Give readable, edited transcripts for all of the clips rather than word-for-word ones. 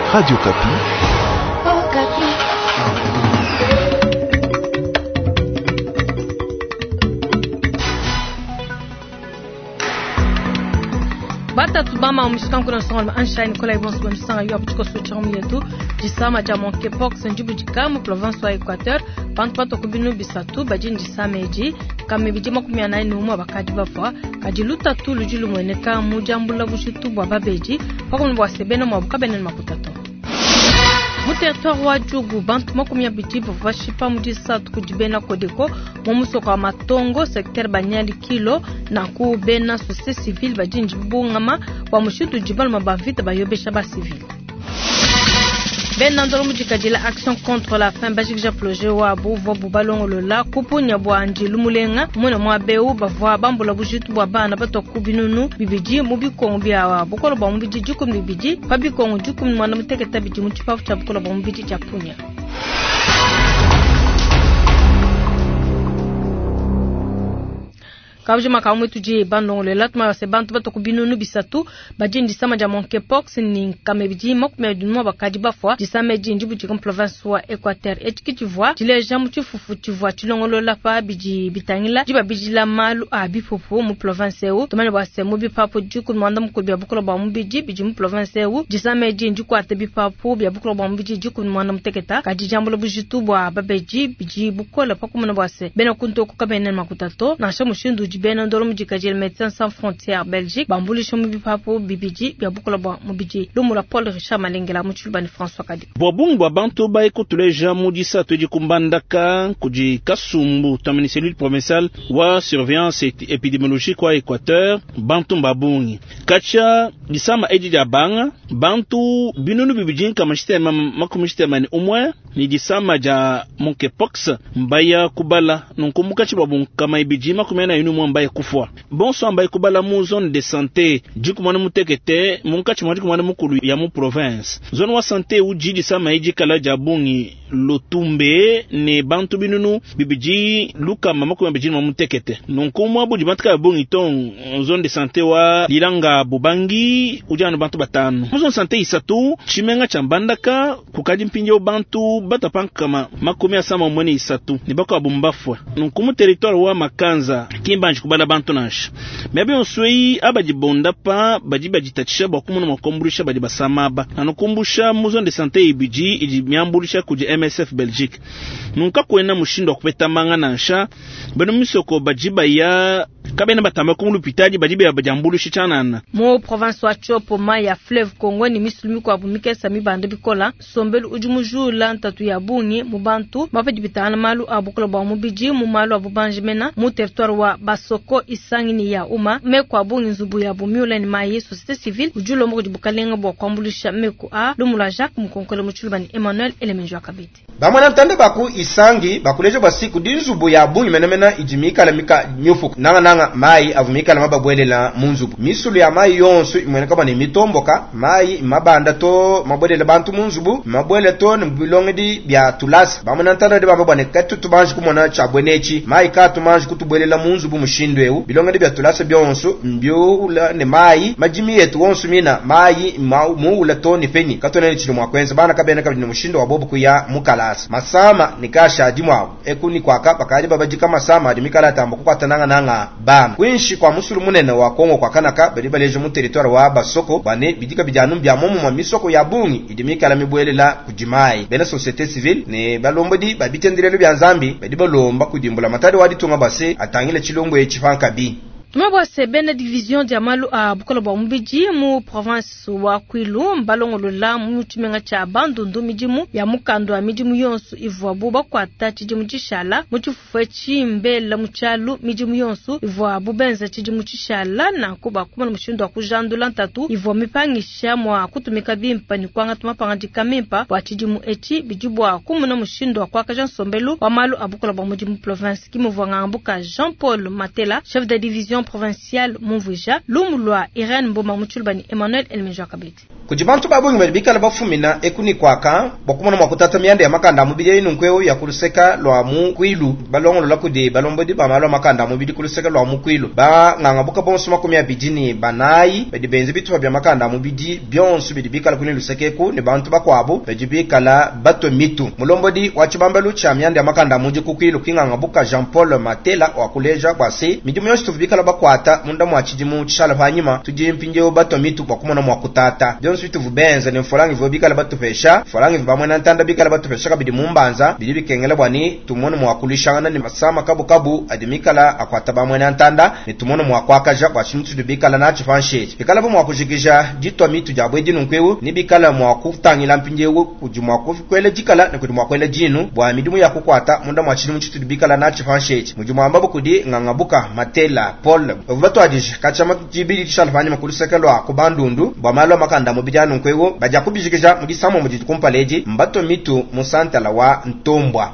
Radio Kapi. Oh, Kapi. Bata tubama mshikam kuna songa anshine kola ibonso bamsanga yo apuchiko suchamu yetu jisama ja monkeypox njibu jikamu province wa Equateur panto kubinu bisatu bajin jisameji kame bijima 18 umu abakadi bafwa kajiluta tu lujulu mweneka mujambula bushitu bwa babeji pako mbwa sebena mwabukabene makutato mu territoire wa Djougou bantu makumya bijibu vashipa mujisa tukujibena kodeko momuso kwa matongo secteur banyali kilo na ku bena société civile bajinji bungama kwa mushutu jibal mabavita bayobesha ba civil Benandolo mujikajila action contre la faim bajikja projet wa buvo bubalongolo la kupunya bwa anjilu mulenga muna mwabeu bavwa bambula bujitu bwa bana batoku binunu bibiji mubikongo bya bukolo bwa mubiji jukum bibiji pabikongo jukum mwana muteketa biji muchipafu cha bukolo bwa mubiji chapunya Kabje makamu tuje bandongole latma se bantu batoku binunu bisatu bajindi sama ja monkeypox ni kamebiji mokme dunwa bakadi bafwa jisame jinjibu jikom province wa Equateur etiki tivwa jile jamu tifufu tivwa tilongolo la pa biji bitangila jiba biji la malu abifufu mu province eu tomane bwase mu bipapo juku mwanda mu kubya bukolo ba mu biji mu province eu jisame jinji kwa te bipapo bya bukolo ba mu biji juku mwanda muteketa kaji jambulo bujitu bwa babeji biji bukolo pakumuna bwase bena kunto ku kabenen makutato na shamu shindu bena ndolo mujikajel Médecins Sans Frontières Belgique bambuli shomu bipapo bibiji bya bukolo bwa mubiji lumula Paul Richard Malengela muchulbani François Kadi bobungwa bantu ba ekotuleja mudisa tuji kumbandaka kuji kasumbu tamini cellule provinciale wa surveillance épidémiologique wa Équateur bantu mbabungi kacha disama eji jabanga bantu binunu bibiji kama sistema makumistema ni umwe ni disama ja monkeypox mbaya kubala nukumuka chibabung kama ibiji makumena inu mwambaye kufwa bonso ambaye kubala mu zone de santé jikumana mutekete munkachi mwadi kumana mukulu ya mu province zone wa santé ujidi sama iji kala jabungi lotumbe ne bantu binunu bibiji luka mamako ya bijini mamutekete nunkumwa budi bantka bungi ton zone de santé wa lilanga bubangi ujana bantu batano mu zone santé isatu chimenga chambandaka kukaji mpinje bantu batapanka makumi asama mwene isatu ni bako abumbafwa nunkumu territoire wa Makanza kimbanji kubala bantu nash mebe onswei abajibonda pa bajitachisha bakumu makomburisha bajibasamaba nanukumbusha mu zone de santé ibiji ijimyamburisha kuji MSF Belgique nunka kwena mushindo kupeta manga nansha beno misoko bajiba ya kabena batama kumulu pitaji bajiba ya bajambulu shichanana mo province wa Chopo ma ya fleuve Congo ni misulumi kwa bumike sami bande bikola sombelu ujumujula ntatu ya bungi mubantu mafaji bitana malu abukola ba mubiji mu malu abubanjimena mu territoire wa Basoko isangini ya uma mekwa bungi nzubu ya bumiula ni mayi société civile ujulo mo kujibukalenga bo kwambulisha meku a lumula Jacques mukonkole muchulbani Emmanuel Elemenjwa Kabiti bamwana ntande baku isangi bakulejo basiku dinzubu ya bungi menemena ijimika la mika nyufu nanga mai avumika la mababwelela munzubu misulu ya mai yonsu imweneka bani mitomboka mai mabanda to mabwelela bantu munzubu mabwele to nbilongedi bya tulasi bamwana ntande baba bane katu tubanji kumona chabwenechi mai katu manji kutubwelela munzubu mushindweu bilongedi bya tulasi byonsu mbyoula ne mai majimi yetu wonsu mina mai muula to ni feni katone chilo mwakwenza bana kabena kabini mushindo wabobu kuya mukala masama nikasha adimwa ekuni kwaka bakaje babajika masama adimikala tambo kukwatana nanga bana kwinshi kwa musulu munene wa Kongo kwa kanaka balileje mu territoire wa Basoko bane bidika bijanu bya momu ma misoko ya bungi idimikala mibwelela kujimai bena société civile ne balombodi babitendirelo bya Nzambi badibalomba kudimbula matari waditunga base atangile chilongo echifanka bi Tumabwa sebena division dia malu a bukolo ba mbiji mu province wa Kwilu mbalongolo la mu chimenga cha bandundu mijimu ya mukando a mijimu yonsu ivwa buba kwa tati jimu chishala mu chifufe chimbela muchalu mijimu yonsu ivwa bubenza chijimu chishala na kuba kuma mushindo wa kujandula ntatu ivwa mipangisha mwa kutumika bimpa ni kwanga tumapanga jikamimpa wa chijimu echi bijibwa kumuna mushindo wa kwa kajan sombelu wa malu a bukolo ba mjimu province kimu ngambuka Jean-Paul Matela chef de division provinciale Monvuja, Lumulwa Irene Mboma Muchulbani Emmanuel Elmenjwa Kabiti. kujibantu babungi medibikala bafumina ekuni kwaka bokumona mwakutata miande ya makanda mubidi inu nkweo ya kuluseka lwa mu kwilu balongo lolakude balombodi bamalo makanda mubidi kuluseka lwa mu kwilu ba ngangabuka bonso makumi abidini banayi bedibenzi bitu bya makanda mubidi byonsu bidibikala kuni lusekeku ni bantu bakwabo bedibikala bato mitu mulombodi wachibambalu cha miande ya makanda muji kukwilu kingangabuka Jean Paul Matela wa kuleja kwase midimu yonsu tubikala bakwata munda mwachidimu chishala hanyuma tujimpinjeo bato mitu bakumona mwakutata byonsu vubenza ni mfolangi vobikala batupesha folangi vibamwena ntanda bikala batupesha kabidi mumbanza bidi bikengela bwani tumone mwakulishana ni masama kabu adimikala akwata bamwena ntanda ni tumone mwakwakaja kwa chimtu bikala na chifanshe bikala bo mwakujikija jitwa mitu jabwe dinu nkwewu ni bikala mwakutangila mpinjewu kujumwa kwele jikala ni kujumwa kwele jinu bwa midimu ya kukwata munda mwachinu mchitu bikala na chifanshe mujumwa ambabu kudi ngangabuka Matela Paul vubato ajish kachama jibidi chishalfanya makulisekelwa kubandundu bwa malo makanda mubidi nkwego baja kubijikija mugisamo mujikumpaleji mbato mitu musantala wa Ntombwa.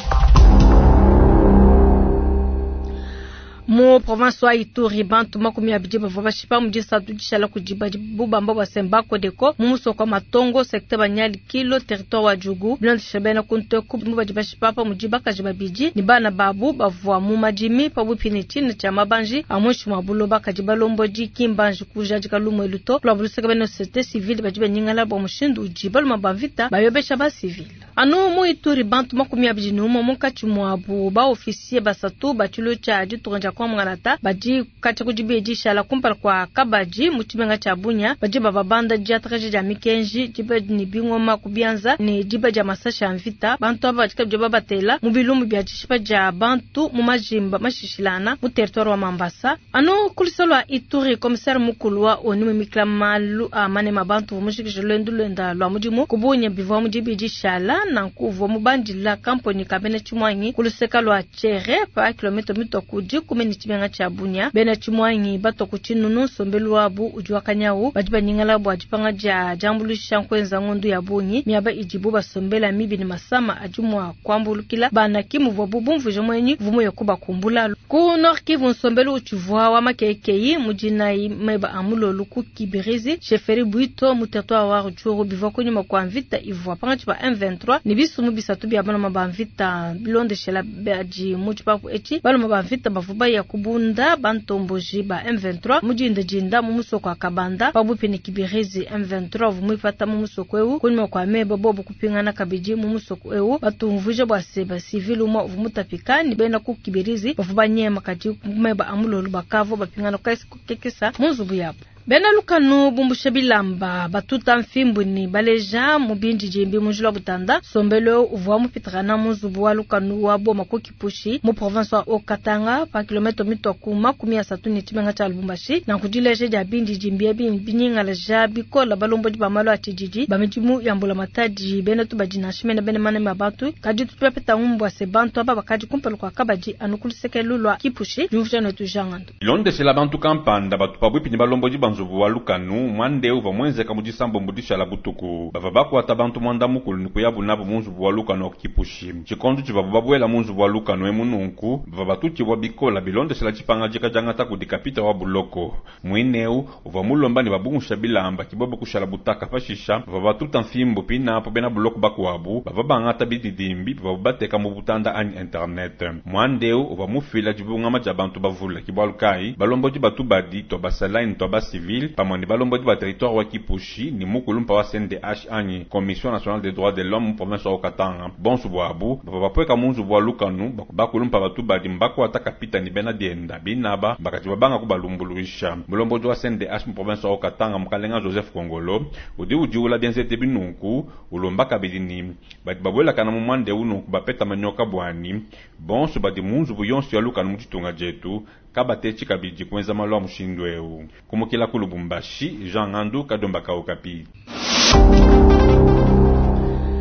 Mu province wa Ituri bantu makumi abidi bava shipa mujisa tudishala kujiba bubamba wa Sembako deko mumuso kwa matongo sekte banyali kilo territoire wa Jugu bilonde shabena kunto kubu bajiba shipa pa mujiba kajiba biji ni bana babu bavwa mu majimi pa bupinitini cha mabanji amushi mabulo bakajiba lomboji kimbanji kujaji kalumo eluto kwa buluseka beno société civile bajiba nyingala ba mushindu ujiba mabavita bayobesha ba civil anu mu Ituri bantu makumi abidi numo mukachi mwabu ba officier basatu bachulo cha jituranja kwa mwanata baji kati kujibeji shala kumpala kwa kabaji mutimenga cha bunya baji babanda jatakaje ja mikenji jibe ni bingoma kubianza ni jibe ja masasha mvita bantu aba baji kabje babatela mubilumu bya jishipa ja bantu mu majimba mashishilana mu territoire wa Mambasa anu kulisolwa Ituri commissaire mukulu wa onu miklamalu amane mabantu mushikije lenda lwa mujimu kubunya bivwa mujibeji shala na kuvo mubandila kamponi kabene chimwanyi kuliseka lwa chere pa kilometer mitokuji kumeni chimenga cha bunya bena chimwanyi bato kuchinunu sombelu wabu ujwa kanyawu bajiba nyingala bwa jipanga ja jambulisha nkwenza ngondu ya bunyi miaba ijibu basombela mibi ni masama ajumwa kwambulukila bana kimu vobubu mvuje mwenyi vumo yokuba kumbula ku Nord Kivu nsombelu uchuvwa wa makekei mujina meba amulo luku Kibirizi sheferi buito mutetwa wa ruchuru bivoko nyuma kwa mvita ivwa panga chipa M23 ni bisumu bisatu bya bana mabamvita bilonde shela baji muchipa ku echi bana mabamvita bavuba ya kubunda bantomboji ba M23 mujinde jinda mumusoko akabanda babupini Kibirizi M23 vumufata mumusoko ewu kunyuma kwa meba bobo kupingana kabiji mumusoko ewu batumvuje bwa seba civil umo vumutapikani bena ku Kibirizi bavuba nyema kati meba amulo lubakavo bapingana kaisi kukekesa munzubu yapo bena lukanu bumbushe bilamba batuta mfimbu ni baleja mubindi jimbi munjula butanda sombelo uvuwa mupitrana munzubu wa lukanu wa boma kukipushi mu province wa Okatanga pa kilometro mitoku makumi ya satu ni timenga cha Lubumbashi na kujileje ja bindi jimbi ya binyinga la jabi kola balombo jiba malo atijiji bamijimu yambula mataji bena tubajina shimene bene mane mabatu kaji tutupeta umbwa sebantu aba bakaji kumpelu kwa kabaji anukuliseke lulwa kipushi jumfusha no tujangandu ilonde se la bantu kampanda batu pabwipi ni balombo jiba nzubu wa lukanu mwande uva mwenze kamujisambo mbudisha la butuku bava bakwata bantu mwanda mukulu nikuyabu nabo munzubu wa lukanu okipushi chikondu chiva babwela munzubu wa lukanu emununku bava batuchi wa bikola bilonde se la chipanga jika jangata kudikapita wa buloko mwineu uva mulomba ni babungusha bilamba kibobo kushala butaka fashisha bava batuta mfimbo pina hapo bena buloko bakuwabu bava bangata bididimbi bava bateka mubutanda ani internet mwandeu uva mufila jibunga maja bantu bavula kibalukai balombo jibatu badi to basalaini to basivil pamoni balombo di ba territoire wa Kipushi ni mukulu mpa wa CNDH ani Commission nationale des droits de l'homme province wa Okatanga bon subwabu baba pweka munzu bwa lukanu bakulu mpa batu badi mbako atakapita ni bena dienda binaba bakati babanga ku balumbuluisha balombo di wa CNDH province wa Okatanga mkalenga Joseph Kongolo udi ujiula bienzete binunku ulombaka bidini badi babwela kana mumande ununku bapeta manyoka bwani bon subadi munzu buyonsi ya lukanu mchitunga jetu kabatechi kabiji kwenza malwa mushindweu kumukila ku Lubumbashi Jean Ngandu kadomba ka Okapi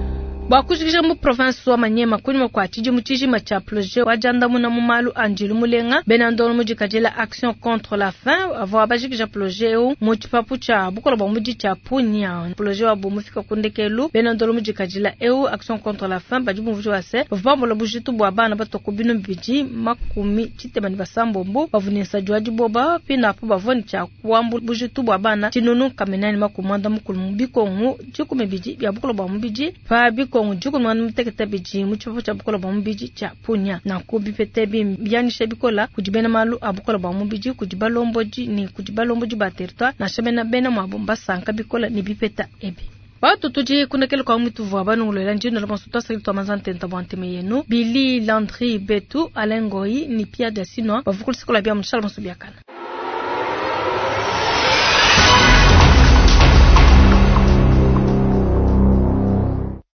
Bakujikisha mu province wa Manyema kuni kwa chiji muchijima cha projet wa jandamu na mumalu Anjilu Mulenga benandolo mujikajela action contre la faim ava bajikisha projet u muchipapu cha bukolo ba muji cha punya projet wa bomu fika kundekelu benandolo mujikajela action contre la faim bajibu mvujo wase vambola bujitu bwa bana batokubino mbiji makumi chitebani basambombo bavunisa jwaji boba pina po bavoni cha kuambu bujitu bwa bana chinunu kamenani makumanda mukulu mbiko ngu chikume biji ya bukolo ba mbiji pa biko ngu juku mwana mtekete biji muchipapu cha bukolo ba mbiji cha punya na kubi petebi byani shebikola kujibena malu abukolo ba mbiji kujibalomboji ni kujibalomboji ba territoire na shebena bena mabomba sanka bikola ni bipeta ebi Watu tuji kunekele kwa mwitu vwa banu ulela njino lama suta sa ilito amazante ntabwante meyenu Billy Landry Betu Alengoi ni pia desino wafukulisikola bia mshala masubiakana